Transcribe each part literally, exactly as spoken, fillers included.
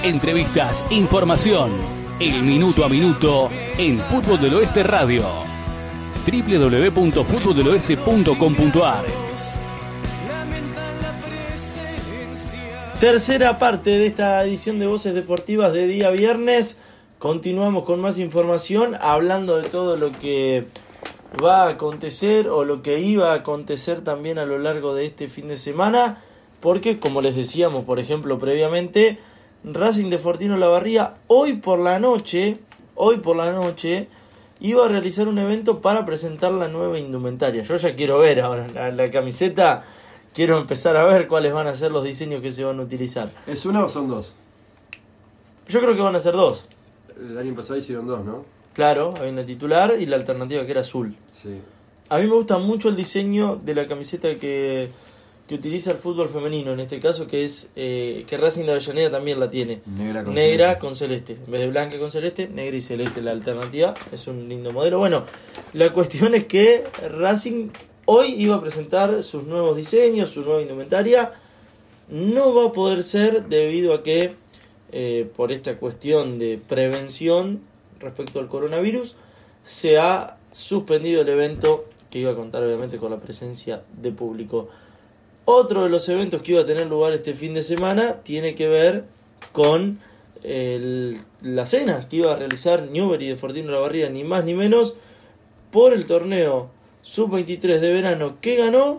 entrevistas, información. El minuto a minuto en Fútbol del Oeste Radio. doble u doble u doble u punto fútbol del oeste punto com punto a r. Tercera parte de esta edición de Voces Deportivas de día viernes. Continuamos con más información, hablando de todo lo que va a acontecer o lo que iba a acontecer también a lo largo de este fin de semana, porque como les decíamos, por ejemplo, previamente, Racing de Fortino Olavarría hoy por la noche, hoy por la noche iba a realizar un evento para presentar la nueva indumentaria. Yo ya quiero ver ahora la, la camiseta, quiero empezar a ver cuáles van a ser los diseños que se van a utilizar. ¿Es una o son dos? Yo creo que van a ser dos. El año pasado hicieron dos, ¿no? Claro, hay una titular y la alternativa que era azul. Sí. A mí me gusta mucho el diseño de la camiseta que, que utiliza el fútbol femenino, en este caso, que es eh, que Racing de Avellaneda también la tiene. Negra con negra celeste. con celeste. En vez de blanca con celeste, negra y celeste la alternativa. Es un lindo modelo. Bueno, la cuestión es que Racing hoy iba a presentar sus nuevos diseños, su nueva indumentaria. No va a poder ser debido a que, eh, por esta cuestión de prevención respecto al coronavirus, se ha suspendido el evento que iba a contar obviamente con la presencia de público. Otro de los eventos que iba a tener lugar este fin de semana tiene que ver con el, la cena que iba a realizar Newbery de Fortino Olavarría, ni más ni menos, por el torneo sub veintitrés de verano que ganó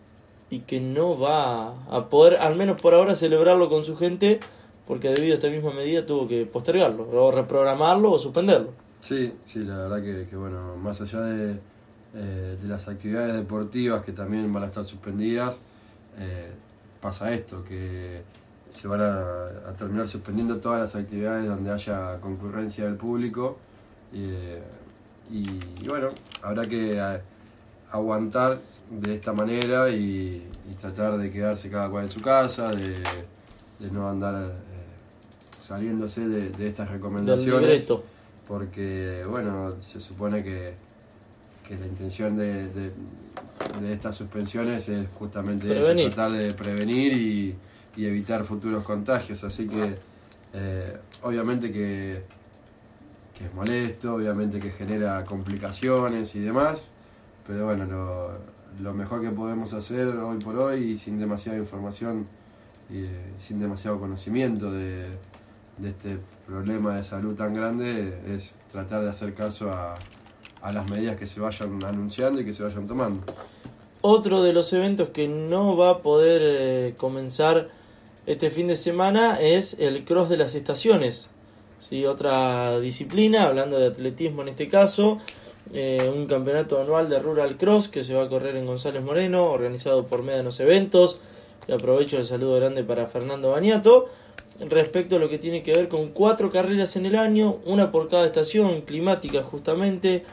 y que no va a poder, al menos por ahora, celebrarlo con su gente, porque debido a esta misma medida tuvo que postergarlo, o reprogramarlo o suspenderlo. Sí, sí, la verdad que, que bueno, más allá de, eh, de las actividades deportivas que también van a estar suspendidas, eh, pasa esto, que se van a, a terminar suspendiendo todas las actividades donde haya concurrencia del público, eh, y, y bueno, habrá que a, aguantar de esta manera y, y tratar de quedarse cada cual en su casa, de, de no andar eh, saliéndose de, de estas recomendaciones. Del libreto. Porque, bueno, se supone que, que la intención de, de, de estas suspensiones es justamente eso, tratar de prevenir y, y evitar futuros contagios. Así que, eh, obviamente que, que es molesto, obviamente que genera complicaciones y demás, pero bueno, lo, lo mejor que podemos hacer hoy por hoy, sin demasiada información y eh, sin demasiado conocimiento de, de este problema de salud tan grande, es tratar de hacer caso a, a las medidas que se vayan anunciando y que se vayan tomando. Otro de los eventos que no va a poder eh, comenzar este fin de semana es el Cross de las Estaciones. ¿Sí? Otra disciplina, hablando de atletismo en este caso, eh, un campeonato anual de Rural Cross que se va a correr en González Moreno, organizado por Médanos Eventos. Y aprovecho el saludo grande para Fernando Bañato. Respecto a lo que tiene que ver con cuatro carreras en el año, una por cada estación climática justamente,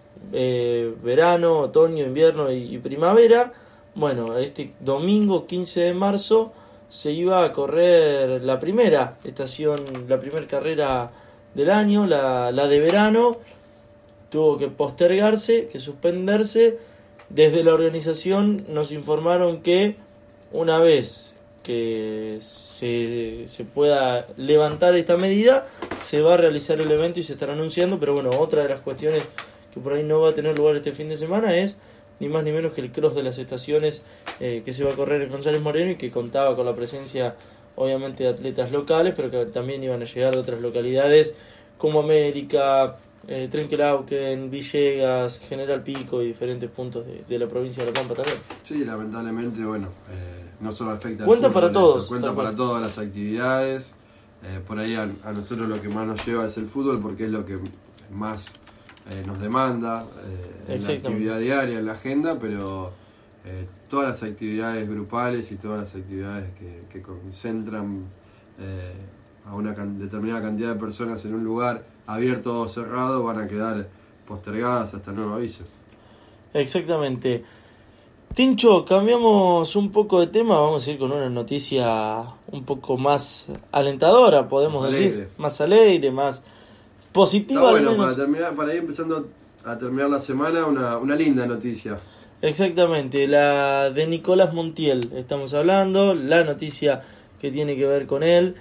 eh, verano, otoño, invierno y, y primavera. Bueno, este domingo quince de marzo se iba a correr la primera estación, la primera carrera del año, la, la de verano. Tuvo que postergarse, que suspenderse. Desde la organización nos informaron que una vez que se, se pueda levantar esta medida, se va a realizar el evento y se estará anunciando. Pero bueno, otra de las cuestiones que por ahí no va a tener lugar este fin de semana es ni más ni menos que el Cross de las Estaciones, eh, que se va a correr en González Moreno y que contaba con la presencia obviamente de atletas locales, pero que también iban a llegar de otras localidades como América, eh, Trenquelauquen, Villegas, General Pico y diferentes puntos de, de la provincia de La Pampa también. Sí, lamentablemente, bueno, eh, no solo afecta al cuenta fútbol, para todos, cuenta para todas las actividades. Eh, por ahí a, a nosotros lo que más nos lleva es el fútbol, porque es lo que más eh, nos demanda eh, en la actividad diaria, en la agenda, pero eh, todas las actividades grupales y todas las actividades que, que concentran eh, a una can- determinada cantidad de personas en un lugar abierto o cerrado van a quedar postergadas hasta nuevo aviso. Exactamente. Tincho, cambiamos un poco de tema, vamos a ir con una noticia un poco más alentadora, podemos Más decir, alegre. más alegre, más positiva. Está al bueno, menos. para, terminar, para ir empezando a terminar la semana, una, una linda noticia. Exactamente, la de Nicolás Montiel estamos hablando, la noticia que tiene que ver con él,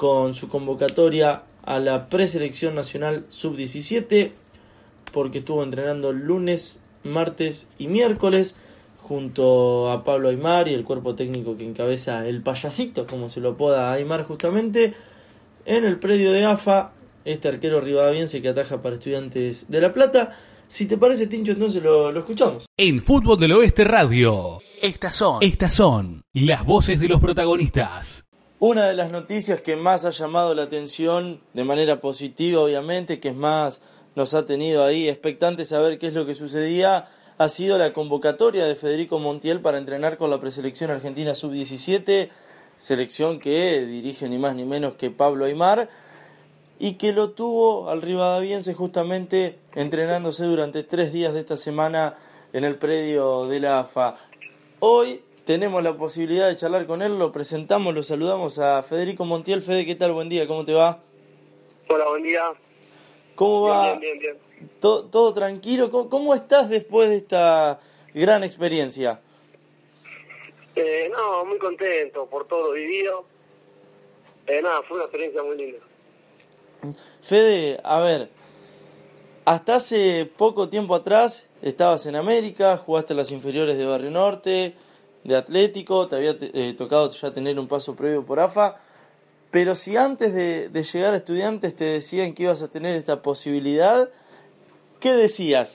con su convocatoria a la preselección nacional sub diecisiete, porque estuvo entrenando lunes, martes y miércoles junto a Pablo Aimar y el cuerpo técnico que encabeza el payasito, como se lo apoda Aimar justamente, en el predio de A F A, este arquero rivadaviense que ataja para Estudiantes de La Plata. Si te parece, Tincho, entonces lo, lo escuchamos. En Fútbol del Oeste Radio, estas son, estas son las voces de los protagonistas. Una de las noticias que más ha llamado la atención, de manera positiva obviamente, que es más nos ha tenido ahí expectantes a ver qué es lo que sucedía, ha sido la convocatoria de Federico Montiel para entrenar con la preselección argentina sub diecisiete, selección que dirige ni más ni menos que Pablo Aimar, y que lo tuvo al rivadaviense justamente entrenándose durante tres días de esta semana en el predio de la A F A. Hoy tenemos la posibilidad de charlar con él, lo presentamos, lo saludamos a Federico Montiel. Fede, ¿qué tal? Buen día, ¿cómo te va? Hola, buen día. ¿Cómo va? Bien, bien, bien. bien. ¿Todo, todo tranquilo? ¿Cómo, ¿Cómo estás después de esta gran experiencia? Eh, no, muy contento por todo lo vivido. Eh, nada, fue una experiencia muy linda. Fede, a ver, hasta hace poco tiempo atrás estabas en América, jugaste en las inferiores de Barrio Norte, de Atlético, te había eh, tocado ya tener un paso previo por A F A, pero si antes de, de llegar a Estudiantes te decían que ibas a tener esta posibilidad, ¿qué decías?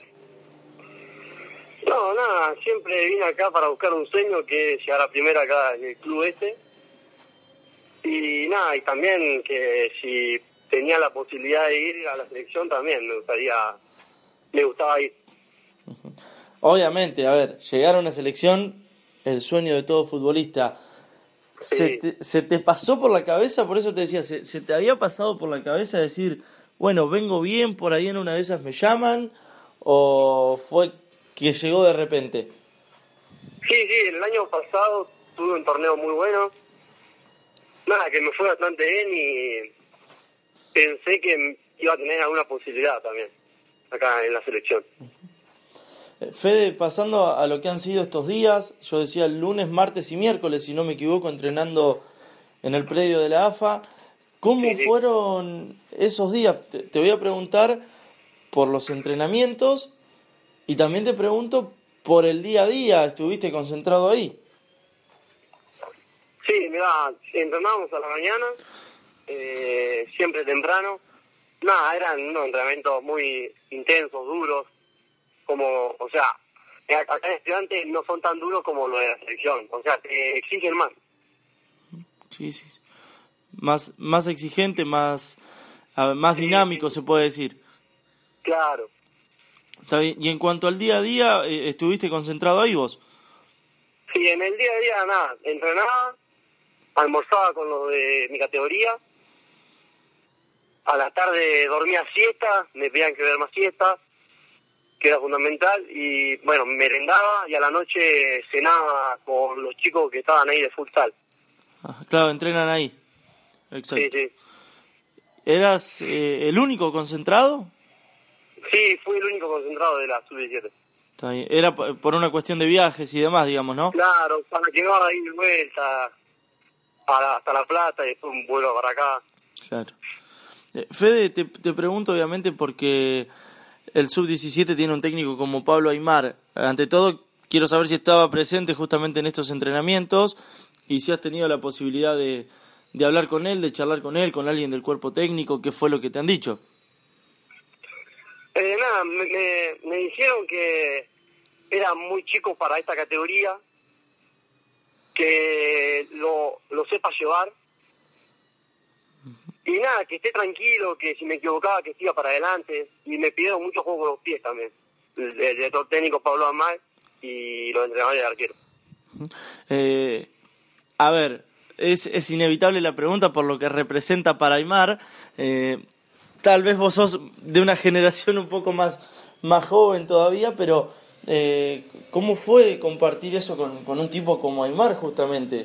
No, nada, siempre vine acá para buscar un sueño que es llegar a primera acá en el club este. Y nada, y también que si tenía la posibilidad de ir a la selección también me gustaría, me gustaba ir. Obviamente, a ver, llegar a una selección, el sueño de todo futbolista. Sí. ¿Se te, se te pasó por la cabeza? Por eso te decía, ¿se, se te había pasado por la cabeza decir, bueno, vengo bien, por ahí en una de esas me llaman? ¿O fue que llegó de repente? Sí, sí, el año pasado tuve un torneo muy bueno. Nada, que me fue bastante bien y pensé que iba a tener alguna posibilidad también acá en la selección. Fede, pasando a lo que han sido estos días, yo decía lunes, martes y miércoles, si no me equivoco, entrenando en el predio de la A F A. ¿Cómo sí, sí. fueron esos días? Te, te voy a preguntar por los entrenamientos y también te pregunto por el día a día. ¿Estuviste concentrado ahí? Sí, mirá, entrenábamos a la mañana, eh, siempre temprano. Nada, eran unos entrenamientos muy intensos, duros. Como, o sea, acá en Estudiantes no son tan duros como los de la selección, o sea, te exigen más. Sí, sí. Más, más exigente, más, más sí, dinámico, sí. se puede decir. Claro. Está bien. Y en cuanto al día a día, ¿estuviste concentrado ahí vos? Sí, en el día a día nada, entrenaba, almorzaba con los de mi categoría, a la tarde dormía siesta, me pedían que ver más siesta, que era fundamental, y bueno, merendaba y a la noche cenaba con los chicos que estaban ahí de futsal. Ah, claro, entrenan ahí. Exacto. Sí, sí. ¿Eras eh, el único concentrado? Sí, fui el único concentrado de la sub diecisiete. Está bien. Era por una cuestión de viajes y demás, digamos, ¿no? Claro, para que no ahí de vuelta a la, hasta La Plata y después un vuelo para acá. Claro. Eh, Fede, te, te pregunto obviamente porque el sub diecisiete tiene un técnico como Pablo Aimar. Ante todo, quiero saber si estaba presente justamente en estos entrenamientos y si has tenido la posibilidad de, de hablar con él, de charlar con él, con alguien del cuerpo técnico. ¿Qué fue lo que te han dicho? Eh, nada, me, me, me dijeron que era muy chico para esta categoría, que lo, lo sepa llevar. Y nada, que esté tranquilo, que si me equivocaba que siga para adelante. Y me pidieron mucho juego con los pies también. El, el director técnico Pablo Aimar y los entrenadores de arquero. Eh, a ver, es, es inevitable la pregunta por lo que representa para Aimar. Eh, tal vez vos sos de una generación un poco más, más joven todavía, pero eh, ¿cómo fue compartir eso con, con un tipo como Aimar justamente?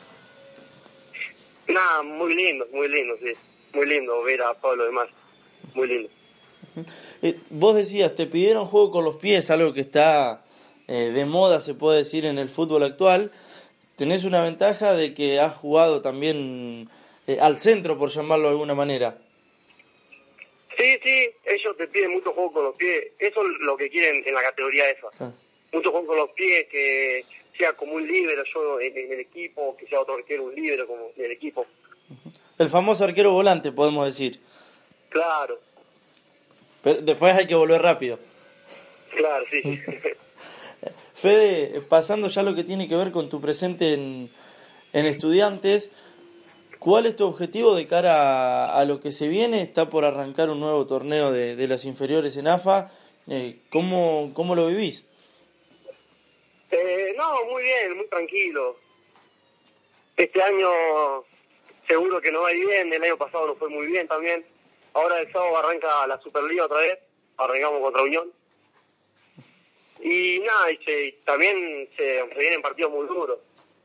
Nada, muy lindo, muy lindo, sí. Muy lindo ver a Pablo Aimar. Muy lindo. Eh, vos decías, te pidieron juego con los pies, algo que está eh, de moda, se puede decir, en el fútbol actual. Tenés una ventaja de que has jugado también eh, al centro, por llamarlo de alguna manera. Sí, sí, ellos te piden mucho juego con los pies. Eso es lo que quieren en la categoría esa. Ah. Mucho juego con los pies, que sea como un líbero yo en, en el equipo, que sea otro arquero un líbero como en el equipo. El famoso arquero volante, podemos decir. Claro. Pero después hay que volver rápido. Claro, sí. Fede, pasando ya lo que tiene que ver con tu presente en, en Estudiantes, ¿cuál es tu objetivo de cara a, a lo que se viene? Está por arrancar un nuevo torneo de, de las inferiores en A F A. Eh, ¿cómo, ¿Cómo lo vivís? Eh, no, muy bien, muy tranquilo. Este año seguro que no va bien, el año pasado no fue muy bien también. Ahora el sábado arranca la Superliga otra vez, arrancamos contra Unión. Y nada, y se, también se, se vienen partidos muy duros.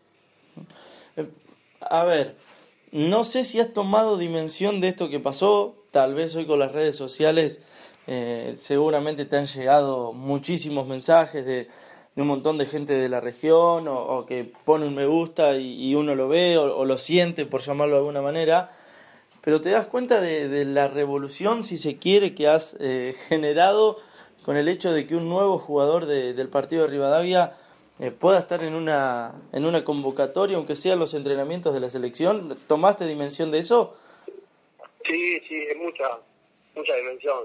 A ver, no sé si has tomado dimensión de esto que pasó. Tal vez hoy con las redes sociales eh, seguramente te han llegado muchísimos mensajes de, de un montón de gente de la región o, o que pone un me gusta y, y uno lo ve o, o lo siente, por llamarlo de alguna manera. Pero te das cuenta de, de la revolución, si se quiere, que has eh, generado con el hecho de que un nuevo jugador de, del partido de Rivadavia eh, pueda estar en una en una convocatoria, aunque sean los entrenamientos de la selección. ¿Tomaste dimensión de eso? Sí, sí, es mucha, mucha dimensión.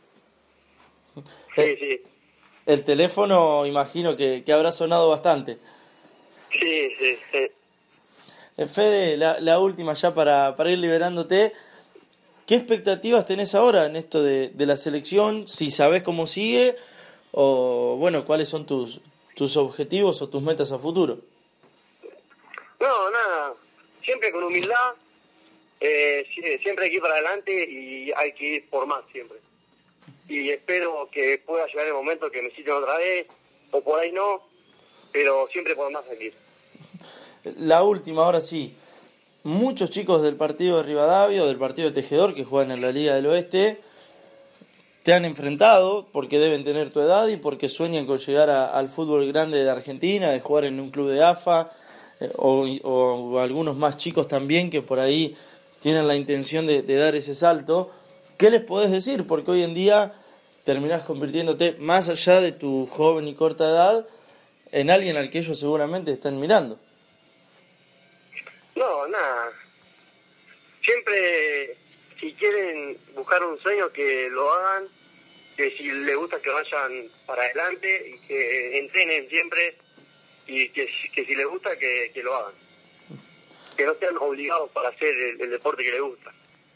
Sí, el, sí. El teléfono, imagino que, que habrá sonado bastante. Sí, sí, sí. Fede, la, la última ya para, para ir liberándote. ¿Qué expectativas tenés ahora en esto de, de la selección? Si sabés cómo sigue o, bueno, cuáles son tus, tus objetivos o tus metas a futuro. No, nada. Siempre con humildad. Eh, siempre hay que ir para adelante y hay que ir por más siempre. Y espero que pueda llegar el momento que me citen otra vez, o por ahí no, pero siempre por más hay que ir. La última, ahora sí. Muchos chicos del partido de Rivadavia o del partido de Tejedor que juegan en la Liga del Oeste te han enfrentado porque deben tener tu edad y porque sueñan con llegar a, al fútbol grande de Argentina, de jugar en un club de A F A, eh, o, o, o algunos más chicos también que por ahí tienen la intención de, de dar ese salto. ¿Qué les podés decir? Porque hoy en día terminás convirtiéndote, más allá de tu joven y corta edad, en alguien al que ellos seguramente están mirando. No, nada. Siempre, si quieren buscar un sueño, que lo hagan, que si les gusta que vayan para adelante y que entrenen siempre, y que, que si les gusta que, que lo hagan. Que no sean obligados para hacer el, el deporte que les gusta.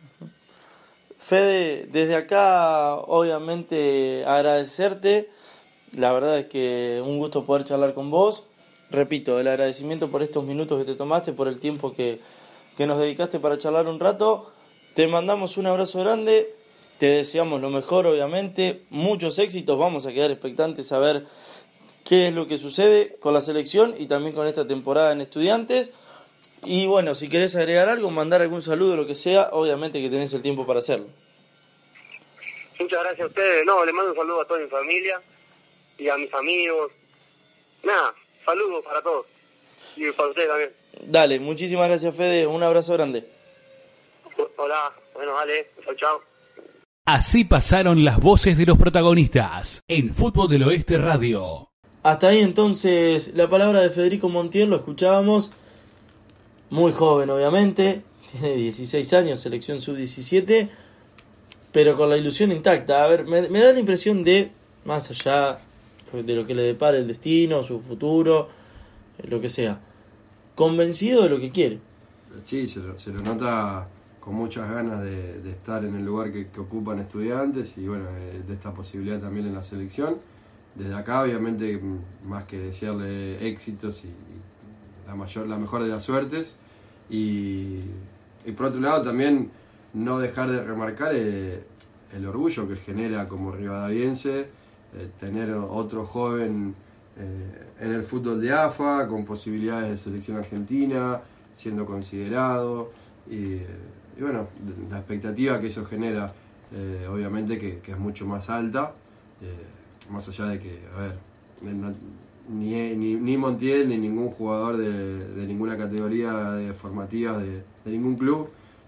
Fede, desde acá obviamente agradecerte. La verdad es que un gusto poder charlar con vos. Repito, el agradecimiento por estos minutos que te tomaste, por el tiempo que, que nos dedicaste para charlar un rato. Te mandamos un abrazo grande, te deseamos lo mejor obviamente, muchos éxitos. Vamos a quedar expectantes a ver qué es lo que sucede con la selección y también con esta temporada en Estudiantes. Y bueno, si querés agregar algo, mandar algún saludo, lo que sea, obviamente que tenés el tiempo para hacerlo. Muchas gracias a ustedes. No, les mando un saludo a toda mi familia y a mis amigos. Nada, saludos para todos y para ustedes también. Dale, muchísimas gracias, Fede, un abrazo grande. Hola, bueno, dale, chao, chao. Así pasaron las voces de los protagonistas en Fútbol del Oeste Radio. Hasta ahí entonces la palabra de Federico Montiel, lo escuchábamos. Muy joven, obviamente, tiene dieciséis años, selección sub diecisiete, pero con la ilusión intacta. A ver, me, me da la impresión de, más allá de lo que le depara el destino, su futuro, lo que sea, convencido de lo que quiere. Sí, se lo, se lo nota con muchas ganas de, de estar en el lugar que, que ocupan Estudiantes y bueno, de esta posibilidad también en la selección. Desde acá, obviamente, más que desearle éxitos y, y la mayor, la mejor de las suertes. Y, y por otro lado también no dejar de remarcar eh, el orgullo que genera como rivadaviense eh, tener otro joven eh, en el fútbol de A F A con posibilidades de selección argentina, siendo considerado y, y bueno, la expectativa que eso genera eh, obviamente que, que es mucho más alta, eh, más allá de que, a ver, no, Ni, ni, ni Montiel ni ningún jugador de, de ninguna categoría de formativas de, de ningún club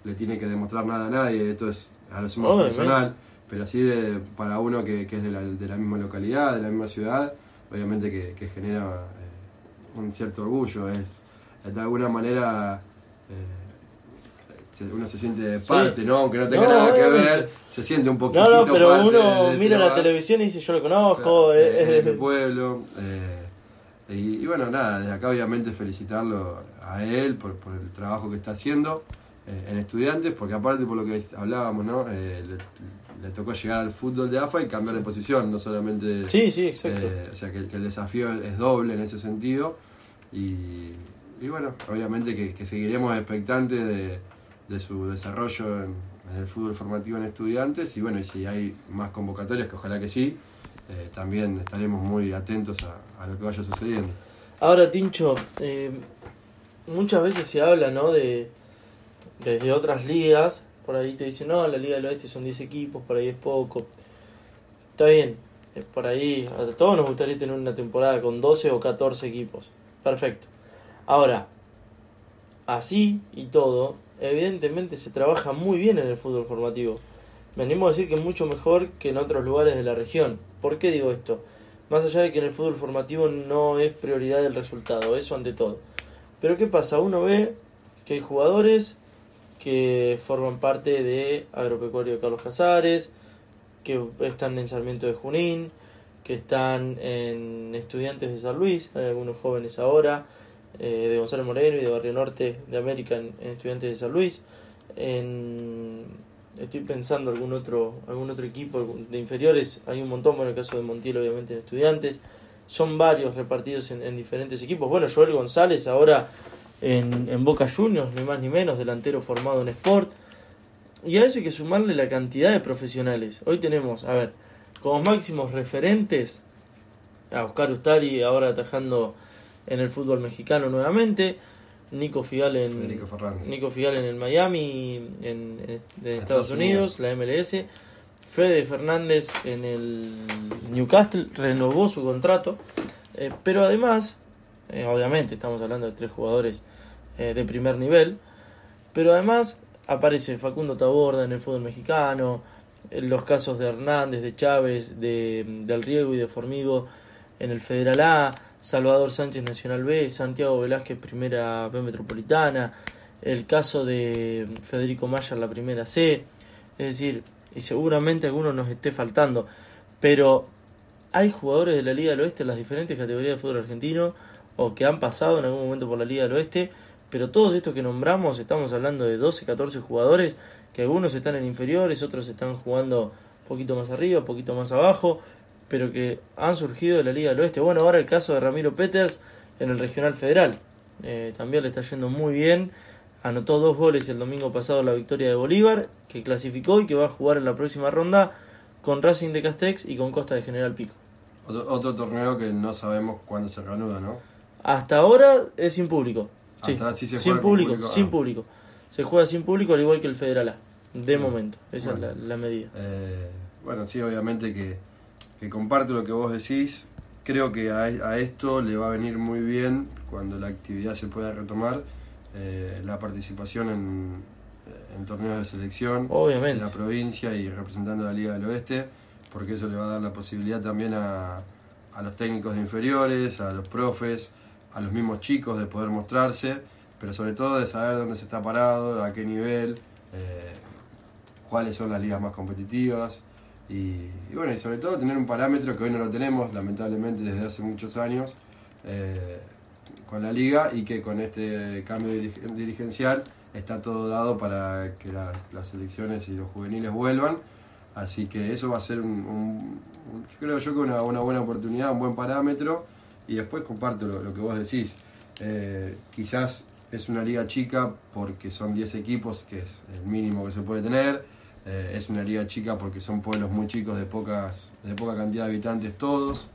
le tiene que demostrar nada a nadie, esto es a lo sumo personal, pero así de, para uno que, que es de la, de la misma localidad, de la misma ciudad, obviamente que, que genera eh, un cierto orgullo, es de alguna manera eh, uno se siente de parte, sí. ¿no? Aunque no tenga no, nada que ver, se siente un poquito no, no, pero parte uno de, de mira la la televisión y dice yo lo conozco, claro, es, es de mi pueblo, eh, y, y bueno, nada, desde acá obviamente felicitarlo a él por, por el trabajo que está haciendo eh, en Estudiantes, porque aparte por lo que hablábamos, ¿no? Eh, le, le tocó llegar al fútbol de A F A y cambiar sí. de posición, no solamente... Sí, sí, exacto. Eh, o sea, que, que el desafío es doble en ese sentido, y, y bueno, obviamente que, que seguiremos expectantes de, de su desarrollo en, en el fútbol formativo en Estudiantes, y bueno, y si hay más convocatorias, que ojalá que sí, eh, también estaremos muy atentos a, a lo que vaya sucediendo. Ahora, Tincho, eh, muchas veces se habla, ¿no?, de desde otras ligas. Por ahí te dicen, no, la Liga del Oeste son diez equipos, por ahí es poco. Está bien, por ahí a todos nos gustaría tener una temporada con doce o catorce equipos. Perfecto. Ahora, así y todo, evidentemente se trabaja muy bien en el fútbol formativo. Me animo a decir que mucho mejor que en otros lugares de la región. ¿Por qué digo esto? Más allá de que en el fútbol formativo no es prioridad el resultado, eso ante todo. Pero ¿qué pasa? Uno ve que hay jugadores que forman parte de Agropecuario de Carlos Casares, que están en Sarmiento de Junín, que están en Estudiantes de San Luis, hay algunos jóvenes ahora, eh, de Gonzalo Moreno y de Barrio Norte de América en, en Estudiantes de San Luis. En, estoy pensando algún otro algún otro equipo de inferiores, hay un montón, bueno, el caso de Montiel obviamente en Estudiantes, son varios repartidos en, en diferentes equipos. Bueno, Joel González ahora En, en Boca Juniors, ni más ni menos, delantero formado en Sport. Y a eso hay que sumarle la cantidad de profesionales. Hoy tenemos, a ver, como máximos referentes a Oscar Ustari, ahora atajando en el fútbol mexicano nuevamente, Nico Figal en Nico Figal en el Miami, en, en, en Estados Unidos, la M L S. Fede Fernández en el Newcastle, renovó su contrato, eh, pero además, eh, obviamente estamos hablando de tres jugadores eh, de primer nivel, pero además aparece Facundo Taborda en el fútbol mexicano, en los casos de Hernández, de Chávez, de Del Riego y de Formigo en el Federal A, Salvador Sánchez Nacional B, Santiago Velázquez Primera B Metropolitana, el caso de Federico Maya en la Primera C, es decir, y seguramente alguno nos esté faltando, pero hay jugadores de la Liga del Oeste en las diferentes categorías de fútbol argentino o que han pasado en algún momento por la Liga del Oeste, pero todos estos que nombramos, estamos hablando de doce, catorce jugadores, que algunos están en inferiores, otros están jugando un poquito más arriba, un poquito más abajo, pero que han surgido de la Liga del Oeste. Bueno, ahora el caso de Ramiro Peters en el Regional Federal, eh, también le está yendo muy bien, anotó dos goles el domingo pasado en la victoria de Bolívar, que clasificó y que va a jugar en la próxima ronda con Racing de Castex y con Costa de General Pico. Otro, otro torneo que no sabemos cuándo se reanuda, ¿no? Hasta ahora es sin público. Sí, Hasta sí se sin juega público, público. sin Ah. público. Se juega sin público al igual que el Federal A, de Bueno, momento. Esa bueno. es la, la medida. Eh, bueno, sí, obviamente que, que comparto lo que vos decís. Creo que a, a esto le va a venir muy bien cuando la actividad se pueda retomar, eh, la participación en, en torneos de selección Obviamente. en la provincia y representando a la Liga del Oeste, porque eso le va a dar la posibilidad también a, a los técnicos de inferiores, a los profes, a los mismos chicos de poder mostrarse, pero sobre todo de saber dónde se está parado, a qué nivel, eh, cuáles son las ligas más competitivas y, y bueno, y sobre todo tener un parámetro que hoy no lo tenemos, lamentablemente desde hace muchos años, eh, con la liga, y que con este cambio dirigen- dirigencial está todo dado para que las, las selecciones y los juveniles vuelvan. Así que eso va a ser un, un, un creo yo que una, una buena oportunidad, un buen parámetro. Y después comparto lo, lo que vos decís. Eh, quizás es una liga chica porque son diez equipos, que es el mínimo que se puede tener. Eh, es una liga chica porque son pueblos muy chicos de, pocas, de poca cantidad de habitantes todos.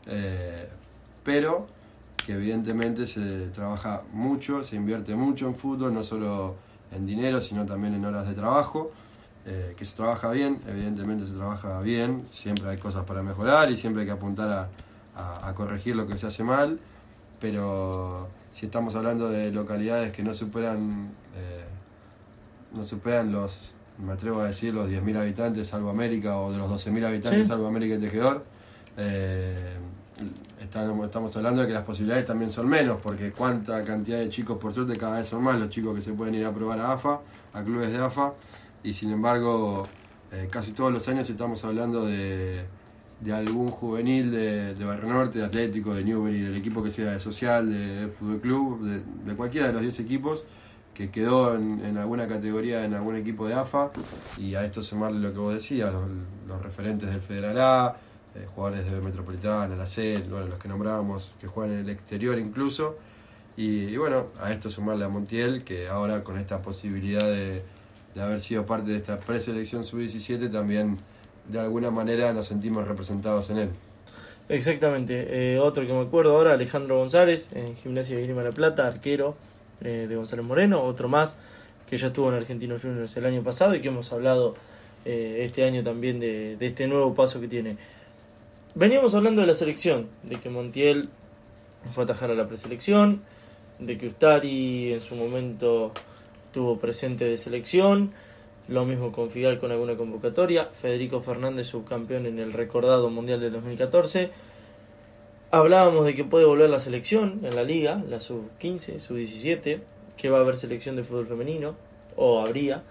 Eh, pero que evidentemente se trabaja mucho, se invierte mucho en fútbol, no solo en dinero, sino también en horas de trabajo. Eh, que se trabaja bien, evidentemente se trabaja bien, siempre hay cosas para mejorar y siempre hay que apuntar a, a, a corregir lo que se hace mal, pero si estamos hablando de localidades que no superan eh, no superan los, me atrevo a decir, los diez mil habitantes, salvo América, o de los doce mil habitantes, ¿sí? Salvo América y Tejedor. Eh, estamos, estamos hablando de que las posibilidades también son menos, porque cuánta cantidad de chicos, por suerte cada vez son más los chicos que se pueden ir a probar a A F A, a clubes de A F A, y sin embargo eh, casi todos los años estamos hablando de, de algún juvenil de, de Barrio Norte, de Atlético, de Newbery, del equipo que sea de Social, de, de Fútbol Club, de, de cualquiera de los diez equipos que quedó en, en alguna categoría, en algún equipo de A F A, y a esto sumarle lo que vos decías, los, los referentes del Federal A, eh, jugadores de Metropolitana, la C, bueno, los que nombrábamos, que juegan en el exterior incluso, y, y bueno, a esto sumarle a Montiel, que ahora con esta posibilidad de, de haber sido parte de esta preselección sub diecisiete, también de alguna manera nos sentimos representados en él. Exactamente, eh, otro que me acuerdo ahora, Alejandro González, en Gimnasia de Grima La Plata, arquero eh, de González Moreno, otro más que ya estuvo en Argentinos Juniors el año pasado y que hemos hablado eh, este año también de, de este nuevo paso que tiene. Veníamos hablando de la selección, de que Montiel fue a atajar a la preselección, de que Ustari en su momento tuvo presente de selección, lo mismo con Figal con alguna convocatoria, Federico Fernández subcampeón en el recordado Mundial del dos mil catorce. Hablábamos de que puede volver la selección en la liga, la sub quince, sub diecisiete, que va a haber selección de fútbol femenino, o habría.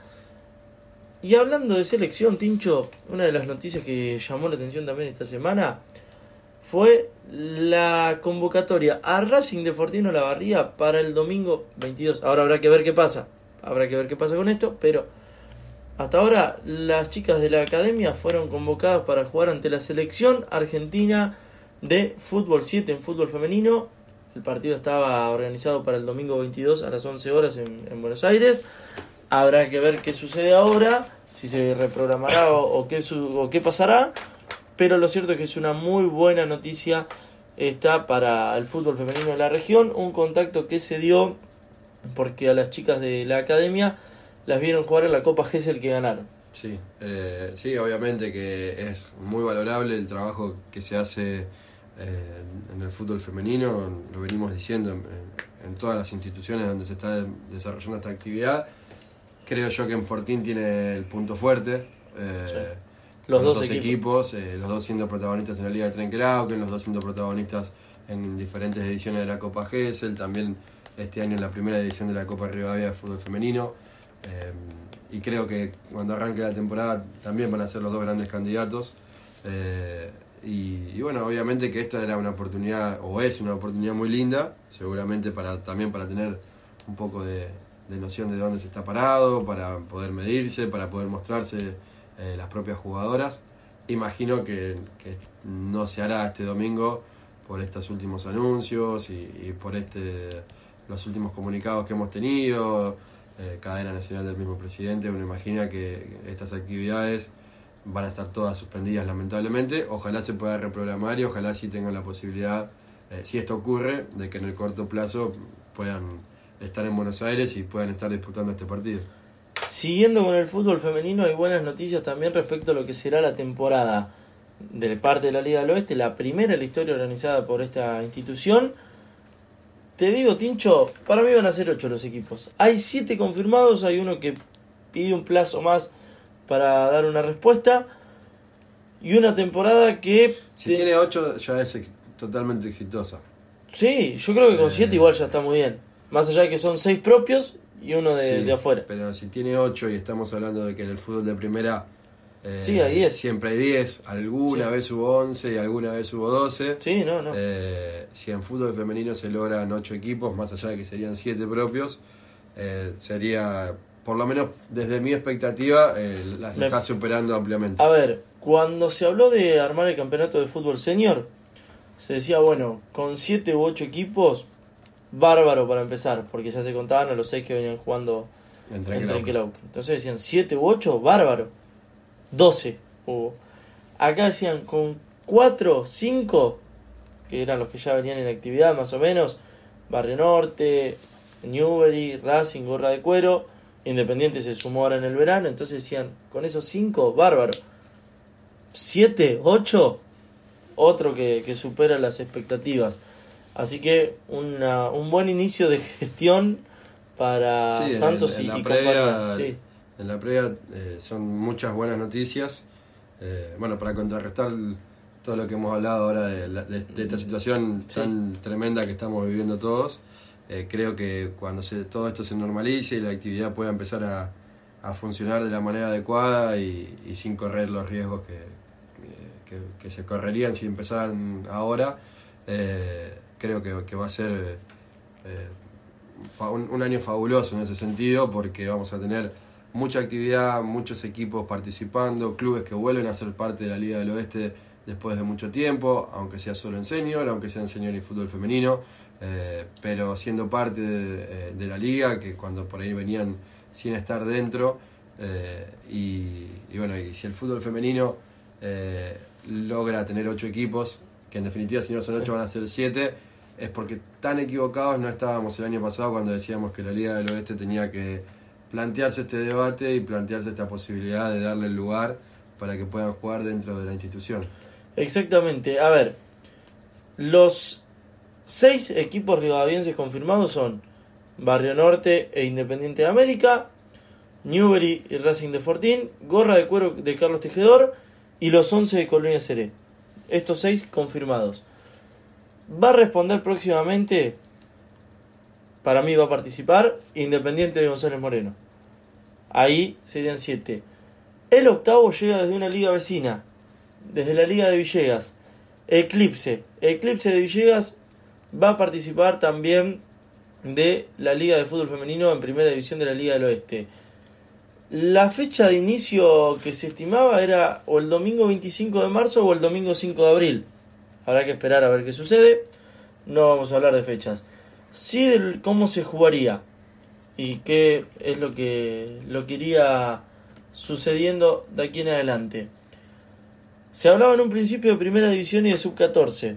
Y hablando de selección, Tincho, una de las noticias que llamó la atención también esta semana fue la convocatoria a Racing de Fortino Lavarría para el domingo veintidós. Ahora habrá que ver qué pasa, habrá que ver qué pasa con esto, pero hasta ahora las chicas de la academia fueron convocadas para jugar ante la selección argentina de fútbol siete en fútbol femenino. El partido estaba organizado para el domingo veintidós a las once horas en, en Buenos Aires. Habrá que ver qué sucede ahora, si se reprogramará o, o, qué, su, o qué pasará, pero lo cierto es que es una muy buena noticia esta para el fútbol femenino de la región, un contacto que se dio porque a las chicas de la academia las vieron jugar en la Copa Gesell que ganaron. Sí, eh, sí, obviamente que es muy valorable el trabajo que se hace eh, en el fútbol femenino, lo venimos diciendo en, en todas las instituciones donde se está desarrollando esta actividad. Creo yo que en Fortín tiene el punto fuerte, eh, sí. los, los dos, dos equipos, equipos eh, los dos siendo protagonistas en la Liga de Trenquelauquen, los dos siendo protagonistas en diferentes ediciones de la Copa Gesell, también este año en la primera edición de la Copa Rivadavia de fútbol femenino. Eh, y creo que cuando arranque la temporada también van a ser los dos grandes candidatos. Eh, y, y bueno, obviamente que esta era una oportunidad, o es una oportunidad muy linda, seguramente para también para tener un poco de, de noción de dónde se está parado, para poder medirse, para poder mostrarse eh, las propias jugadoras. Imagino que, que no se hará este domingo por estos últimos anuncios y, y por este los últimos comunicados que hemos tenido, eh, cadena nacional del mismo presidente. Uno imagina que estas actividades van a estar todas suspendidas lamentablemente. Ojalá se pueda reprogramar y ojalá sí tengan la posibilidad, eh, si esto ocurre, de que en el corto plazo puedan estar en Buenos Aires y puedan estar disputando este partido. Siguiendo con el fútbol femenino, hay buenas noticias también respecto a lo que será la temporada de parte de la Liga del Oeste, la primera en la historia organizada por esta institución. Te digo, Tincho, para mí van a ser ocho los equipos. Hay siete confirmados, hay uno que pide un plazo más para dar una respuesta. Y una temporada que... Si te... tiene ocho ya es ex- totalmente exitosa. Sí, yo creo que con siete eh... igual ya está muy bien. Más allá de que son seis propios y uno de, sí, de afuera. Pero si tiene ocho y estamos hablando de que en el fútbol de primera... Eh, sí, hay diez. Siempre hay diez, alguna sí. vez hubo once y alguna vez hubo doce. Sí, no, no. Eh, si en fútbol femenino se logran ocho equipos, más allá de que serían siete propios, eh, sería, por lo menos desde mi expectativa, eh, las Me... está superando ampliamente. A ver, cuando se habló de armar el campeonato de fútbol senior, se decía, bueno, con siete u ocho equipos, bárbaro para empezar, porque ya se contaban a los seis que venían jugando en Trenquelauquen. Entonces decían siete u ocho, bárbaro. doce hubo. Acá decían con cuatro, cinco, que eran los que ya venían en actividad más o menos, Barrio Norte, Newbery, Racing, Gorra de Cuero, Independiente se sumó ahora en el verano, entonces decían, con esos cinco, bárbaro. siete, ocho, otro que, que supera las expectativas. Así que una, un buen inicio de gestión para sí, Santos en, en y, y previa, compañía. Sí. en la previa eh, son muchas buenas noticias. Eh, bueno, para contrarrestar todo lo que hemos hablado ahora de, la, de, de esta situación sí. tan tremenda que estamos viviendo todos, eh, creo que cuando se, todo esto se normalice y la actividad pueda empezar a, a funcionar de la manera adecuada y, y sin correr los riesgos que, que, que se correrían si empezaran ahora, eh, creo que, que va a ser eh, un, un año fabuloso en ese sentido, porque vamos a tener mucha actividad, muchos equipos participando, clubes que vuelven a ser parte de la Liga del Oeste después de mucho tiempo, aunque sea solo en senior, aunque sea en senior y fútbol femenino, eh, pero siendo parte de, de la liga, que cuando por ahí venían sin estar dentro, eh, y, y bueno, y si el fútbol femenino eh, logra tener ocho equipos, que en definitiva si no son ocho van a ser siete, es porque tan equivocados no estábamos el año pasado cuando decíamos que la Liga del Oeste tenía que plantearse este debate y plantearse esta posibilidad de darle el lugar para que puedan jugar dentro de la institución. Exactamente. A ver, los seis equipos rivadavienses confirmados son Barrio Norte e Independiente de América, Newbery y Racing de Fortín, Gorra de Cuero de Carlos Tejedor y los once de Colonia Seré. Estos seis confirmados. Va a responder próximamente, para mí va a participar, Independiente de González Moreno. Ahí serían siete. El octavo llega desde una liga vecina, desde la Liga de Villegas. Eclipse. Eclipse de Villegas va a participar también de la Liga de Fútbol Femenino en Primera División de la Liga del Oeste. La fecha de inicio que se estimaba era o el domingo veinticinco de marzo o el domingo cinco de abril. Habrá que esperar a ver qué sucede. No vamos a hablar de fechas. Sí de cómo se jugaría y qué es lo que, lo que iría sucediendo de aquí en adelante. Se hablaba en un principio de Primera División y de Sub catorce.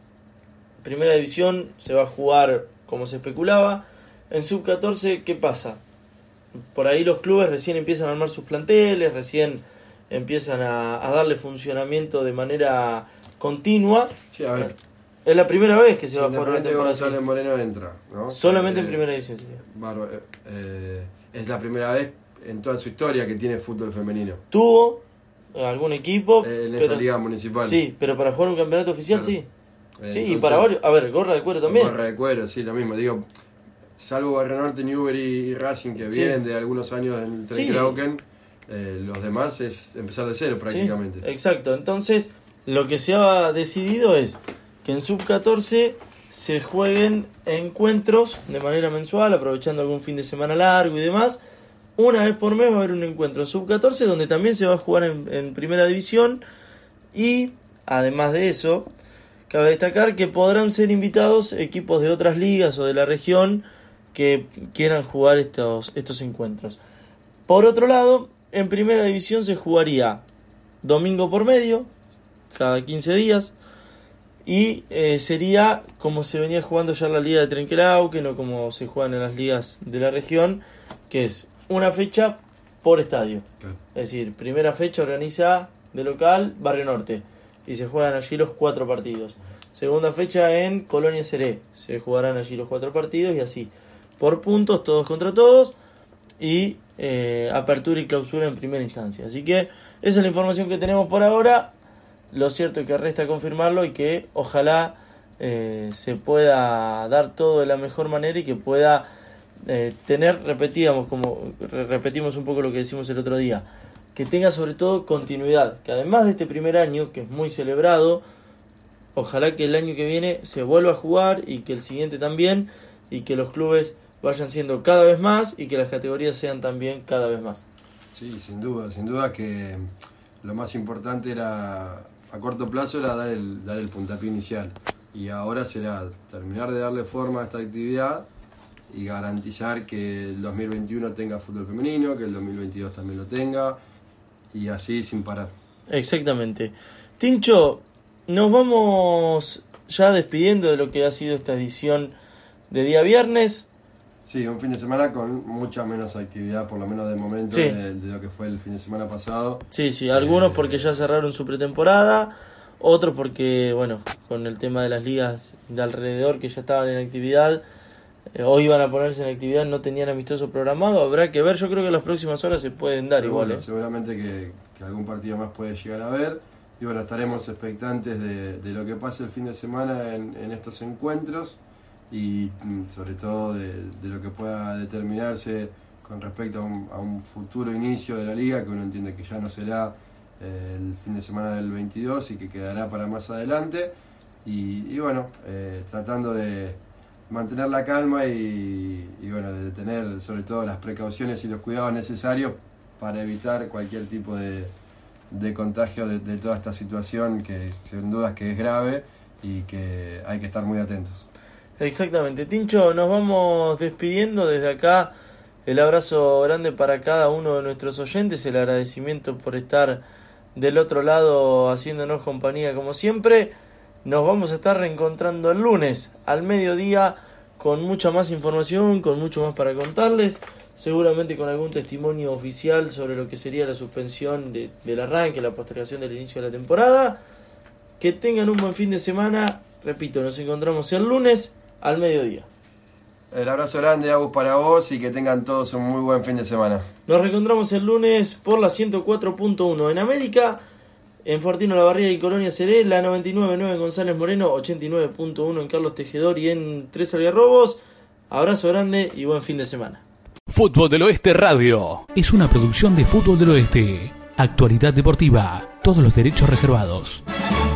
Primera División se va a jugar como se especulaba. En Sub catorce, ¿qué pasa? Por ahí los clubes recién empiezan a armar sus planteles, recién empiezan a, a darle funcionamiento de manera continua. Sí, a ver. Es la primera vez que se va a jugar una temporada. González Moreno entra, ¿no? Solamente eh, en Primera División. Sí. Bárbaro, eh, es la primera vez en toda su historia que tiene fútbol femenino. Tuvo algún equipo eh, en pero, esa liga municipal. Sí, pero para jugar un campeonato oficial, claro. Sí. Eh, sí, entonces, y para varios. A ver, Gorra de Cuero también. Gorra de Cuero, sí, lo mismo. Digo, salvo Barrio Norte, Newbery y Racing, que vienen sí. de algunos años en Trenkrauken, sí. eh, los demás es empezar de cero prácticamente. Sí, exacto. Entonces, lo que se ha decidido es que en Sub catorce se jueguen encuentros de manera mensual, aprovechando algún fin de semana largo y demás. Una vez por mes va a haber un encuentro en Sub catorce donde también se va a jugar en, en Primera División, y además de eso, cabe destacar que podrán ser invitados equipos de otras ligas o de la región que quieran jugar estos, estos encuentros. Por otro lado, en Primera División se jugaría domingo por medio, cada quince días, y eh, sería como se venía jugando ya en la Liga de Trenkrauken o como se juegan en las ligas de la región, que es una fecha por estadio. Okay. Es decir, primera fecha organiza de local Barrio Norte y se juegan allí los cuatro partidos. Segunda fecha en Colonia Seré, se jugarán allí los cuatro partidos y así, por puntos, todos contra todos, y eh, apertura y clausura en primera instancia. Así que esa es la información que tenemos por ahora. Lo cierto es que resta confirmarlo y que ojalá eh, se pueda dar todo de la mejor manera y que pueda eh, tener, repetíamos como repetimos un poco lo que decimos el otro día, que tenga sobre todo continuidad, que además de este primer año, que es muy celebrado, ojalá que el año que viene se vuelva a jugar y que el siguiente también, y que los clubes vayan siendo cada vez más y que las categorías sean también cada vez más. Sí, sin duda, sin duda que lo más importante era, a corto plazo, era dar el, dar el puntapié inicial, y ahora será terminar de darle forma a esta actividad y garantizar que el dos mil veintiuno tenga fútbol femenino, que el dos mil veintidós también lo tenga, y así sin parar. Exactamente. Tincho, nos vamos ya despidiendo de lo que ha sido esta edición de día viernes. Sí, un fin de semana con mucha menos actividad, por lo menos de momento, sí. de, de lo que fue el fin de semana pasado. Sí, sí, algunos eh, porque ya cerraron su pretemporada, otros porque, bueno, con el tema de las ligas de alrededor que ya estaban en actividad, eh, hoy iban a ponerse en actividad, no tenían amistoso programado, habrá que ver, yo creo que las próximas horas se pueden dar. Seguro, igual. ¿eh? Seguramente que, que algún partido más puede llegar a ver, y bueno, estaremos expectantes de, de lo que pase el fin de semana en, en estos encuentros, y sobre todo de, de lo que pueda determinarse con respecto a un, a un futuro inicio de la liga, que uno entiende que ya no será eh, el fin de semana del veintidós y que quedará para más adelante, y, y bueno, eh, tratando de mantener la calma y, y bueno, de tener sobre todo las precauciones y los cuidados necesarios para evitar cualquier tipo de, de contagio de, de toda esta situación, que sin dudas que es grave y que hay que estar muy atentos. Exactamente. Tincho, nos vamos despidiendo desde acá. El abrazo grande para cada uno de nuestros oyentes, el agradecimiento por estar del otro lado haciéndonos compañía como siempre. Nos vamos a estar reencontrando el lunes al mediodía con mucha más información, con mucho más para contarles, seguramente con algún testimonio oficial sobre lo que sería la suspensión de, del arranque, la postergación del inicio de la temporada. Que tengan un buen fin de semana. Repito, nos encontramos el lunes al mediodía. El abrazo grande, Agus, para vos, y que tengan todos un muy buen fin de semana. Nos reencontramos el lunes por la ciento cuatro punto uno en América, en Fortino La Barriga y Colonia Seré, la noventa y nueve punto nueve en González Moreno, ochenta y nueve punto uno en Carlos Tejedor y en Tres Algarrobos. Abrazo grande y buen fin de semana. Fútbol del Oeste Radio es una producción de Fútbol del Oeste. Actualidad deportiva, todos los derechos reservados.